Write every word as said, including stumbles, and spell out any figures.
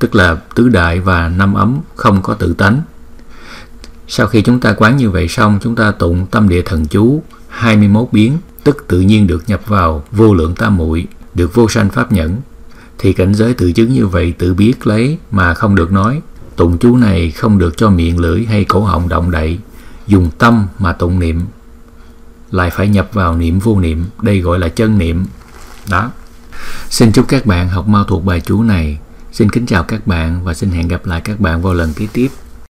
tức là tứ đại và năm ấm không có tự tánh. Sau khi chúng ta quán như vậy xong, chúng ta tụng tâm địa thần chú hai mươi mốt biến, tức tự nhiên được nhập vào vô lượng tam muội, được vô sanh pháp nhẫn. Thì cảnh giới tự chứng như vậy tự biết lấy mà không được nói. Tụng chú này không được cho miệng lưỡi hay cổ họng động đậy, dùng tâm mà tụng niệm, lại phải nhập vào niệm vô niệm, đây gọi là chân niệm. Đó. Xin chúc các bạn học mau thuộc bài chú này. Xin kính chào các bạn và xin hẹn gặp lại các bạn vào lần kế tiếp.